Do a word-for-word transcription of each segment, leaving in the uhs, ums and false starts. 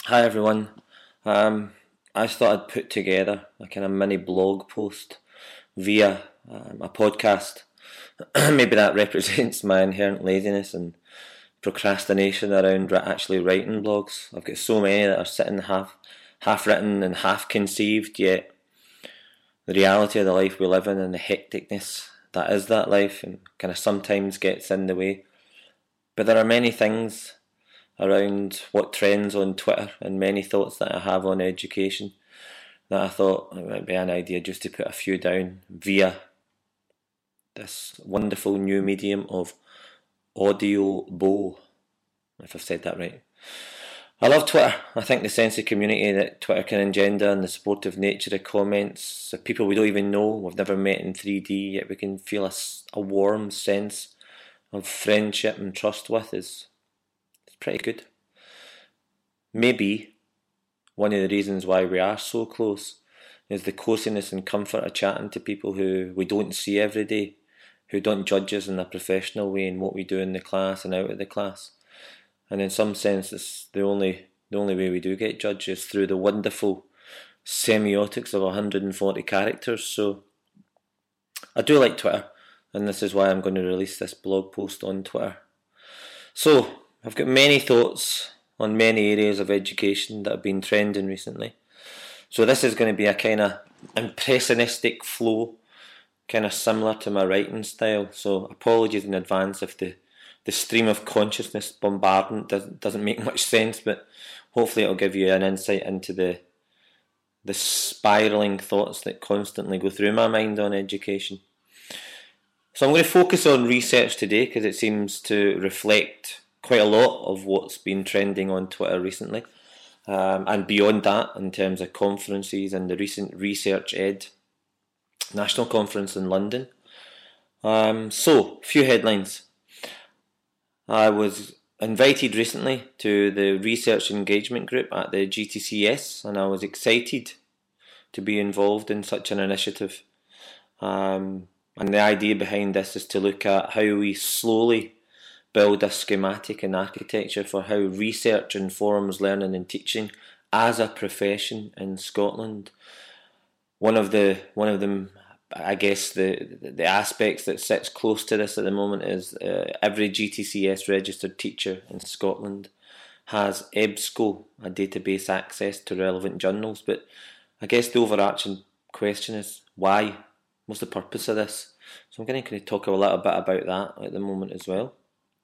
Hi everyone. Um, I just thought I'd put together a kind of mini blog post via um, a podcast. Maybe that represents my inherent laziness and procrastination around ri- actually writing blogs. I've got so many that are sitting half half written and half conceived, yet the reality of the life we live in and the hecticness that is that life and kind of sometimes gets in the way. But there are many things around what trends on Twitter and many thoughts that I have on education that I thought it might be an idea just to put a few down via this wonderful new medium of Audible, if I've said that right. I love Twitter. I think the sense of community that Twitter can engender and the supportive nature of comments of people we don't even know, we've never met in three D, yet we can feel a, a warm sense of friendship and trust with is, is pretty good. Maybe one of the reasons why we are so close is the coziness and comfort of chatting to people who we don't see every day, who don't judge us in a professional way in what we do in the class and out of the class. And in some sense, it's the only the only way we do get judged is through the wonderful semiotics of one hundred forty characters. So I do like Twitter, and this is why I'm going to release this blog post on Twitter. So I've got many thoughts on many areas of education that have been trending recently. So this is going to be a kind of impressionistic flow, kind of similar to my writing style. So apologies in advance if the, the stream of consciousness bombardment doesn't doesn't make much sense, but hopefully it'll give you an insight into the the spiralling thoughts that constantly go through my mind on education. So I'm going to focus on research today because it seems to reflect quite a lot of what's been trending on Twitter recently. Um, and beyond that, in terms of conferences and the recent Research Ed National Conference in London. Um, so, a few headlines. I was invited recently to the Research Engagement Group at the G T C S, and I was excited to be involved in such an initiative. Um, and the idea behind this is to look at how we slowly build a schematic and architecture for how research informs learning and teaching as a profession in Scotland. One of the one of them, I guess, the the aspects that sits close to this at the moment is uh, every G T C S registered teacher in Scotland has EBSCO, a database access to relevant journals. But I guess the overarching question is why? What's the purpose of this? So I'm going to kind of talk a little bit about that at the moment as well.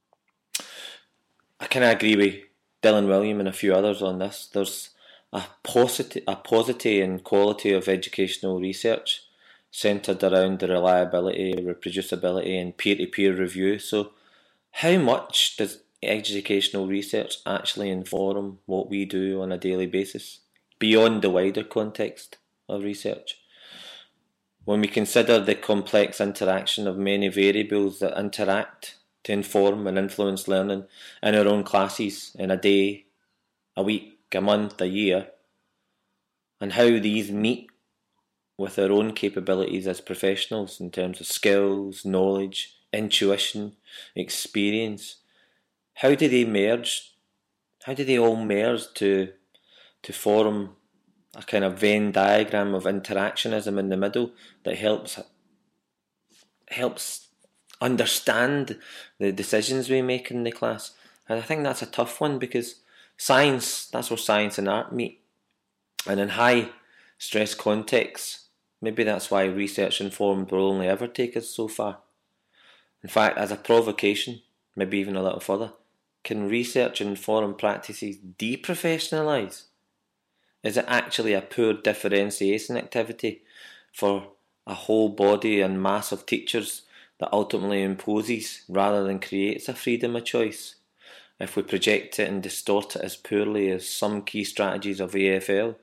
I kind of agree with Dylan William and a few others on this. There's a paucity, a paucity and quality of educational research centred around the reliability, reproducibility and peer-to-peer review. So how much does educational research actually inform what we do on a daily basis, beyond the wider context of research? When we consider the complex interaction of many variables that interact to inform and influence learning in our own classes in a day, a week, a month, a year, and how these meet with our own capabilities as professionals in terms of skills, knowledge, intuition, experience. How do they merge? How do they all merge to to form a kind of Venn diagram of interactionism in the middle that helps helps understand the decisions we make in the class? And I think that's a tough one because science, that's where science and art meet. And in high stress contexts, maybe that's why research informed will only ever take us so far. In fact, as a provocation, maybe even a little further, can research informed practices deprofessionalise? Is it actually a poor differentiation activity for a whole body and mass of teachers that ultimately imposes rather than creates a freedom of choice? If we project it and distort it as poorly as some key strategies of A F L,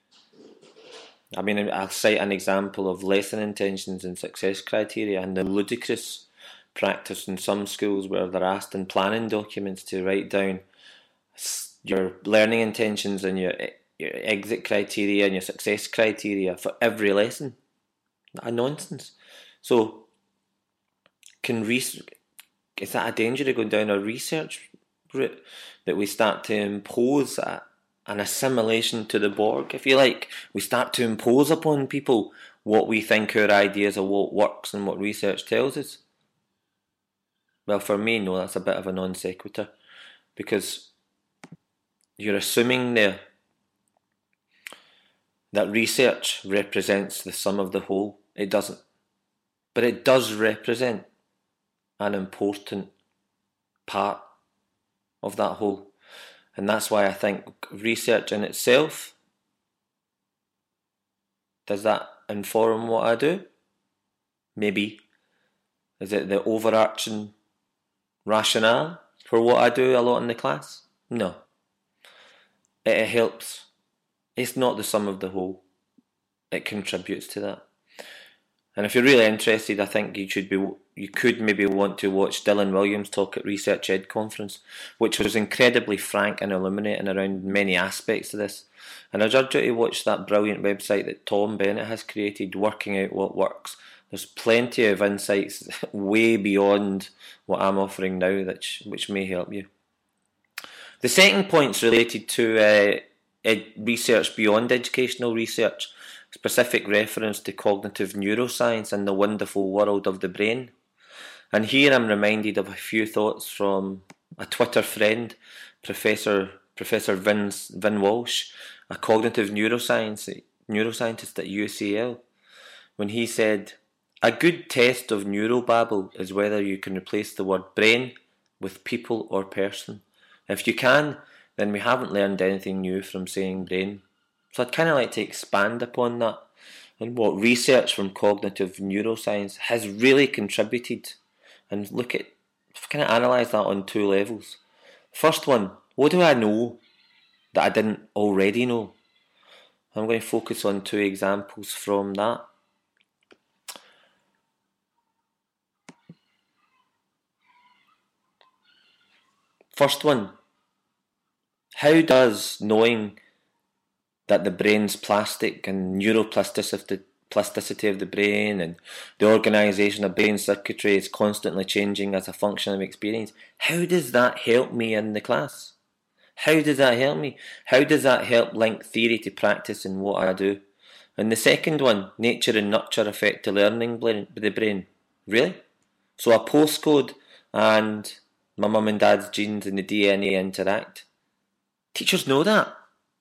I mean, I'll cite an example of lesson intentions and success criteria and the ludicrous practice in some schools where they're asked in planning documents to write down your learning intentions and your your exit criteria and your success criteria for every lesson. A nonsense. So, can res- is that a danger of going down a research route that we start to impose a, an assimilation to the Borg, if you like. We start to impose upon people what we think our ideas of what works and what research tells us. Well, for me, no, that's a bit of a non sequitur, because you're assuming there that research represents the sum of the whole. It doesn't. But it does represent an important part of that whole. And that's why I think research in itself, does that inform what I do? Maybe. Is it the overarching rationale for what I do a lot in the class? No. It, it helps. It's not the sum of the whole. It contributes to that. And if you're really interested, I think you should be, you could maybe want to watch Dylan Williams talk at Research Ed Conference, which was incredibly frank and illuminating around many aspects of this. And I'd urge you to watch that brilliant website that Tom Bennett has created, Working Out What Works. There's plenty of insights way beyond what I'm offering now, which, which may help you. The second point's related to uh, ed- research beyond educational research, specific reference to cognitive neuroscience and the wonderful world of the brain. And here I'm reminded of a few thoughts from a Twitter friend, Professor Professor Vince, Vin Walsh, a cognitive neuroscience neuroscientist at U C L, when he said, "A good test of neurobabble is whether you can replace the word brain with people or person. If you can, then we haven't learned anything new from saying brain." So I'd kind of like to expand upon that and what research from cognitive neuroscience has really contributed, and look at, kind of analyse that on two levels. First one, what do I know that I didn't already know? I'm going to focus on two examples from that. First one, how does knowing that the brain's plastic and neuroplasticity plasticity of the brain and the organisation of brain circuitry is constantly changing as a function of experience, how does that help me in the class? How does that help me? How does that help link theory to practice in what I do? And the second one, nature and nurture effect to learning the brain. Really? So a postcode and my mum and dad's genes and the D N A interact. Teachers know that.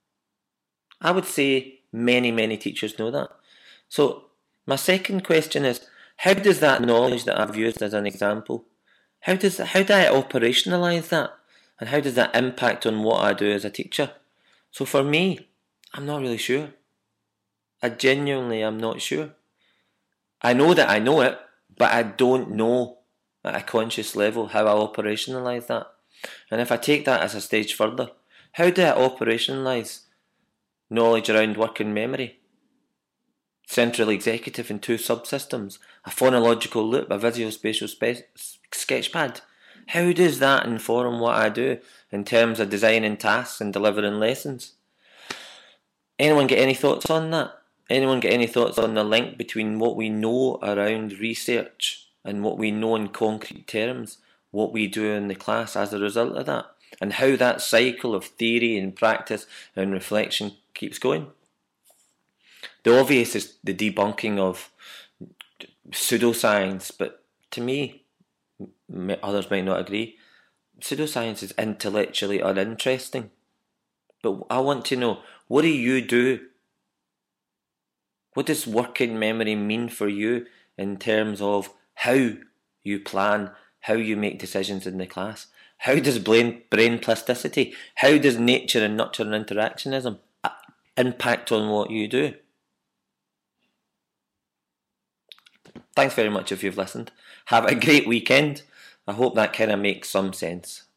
I would say many, many teachers know that. So my second question is, how does that knowledge that I've used as an example, how does how do I operationalise that? And how does that impact on what I do as a teacher? So for me, I'm not really sure. I genuinely am not sure. I know that I know it, but I don't know at a conscious level how I operationalise that. And if I take that as a stage further, how do I operationalise knowledge around working memory, central executive and two subsystems, a phonological loop, a visuospatial spe- sketchpad? How does that inform what I do in terms of designing tasks and delivering lessons? Anyone get any thoughts on that? Anyone get any thoughts on the link between what we know around research and what we know in concrete terms, what we do in the class as a result of that, and how that cycle of theory and practice and reflection keeps going? The obvious is the debunking of pseudoscience, but to me, others might not agree, pseudoscience is intellectually uninteresting. But I want to know, what do you do? What does working memory mean for you in terms of how you plan, how you make decisions in the class? How does brain, brain plasticity, how does nature and nurture and interactionism impact on what you do? Thanks very much if you've listened. Have a great weekend. I hope that kind of makes some sense.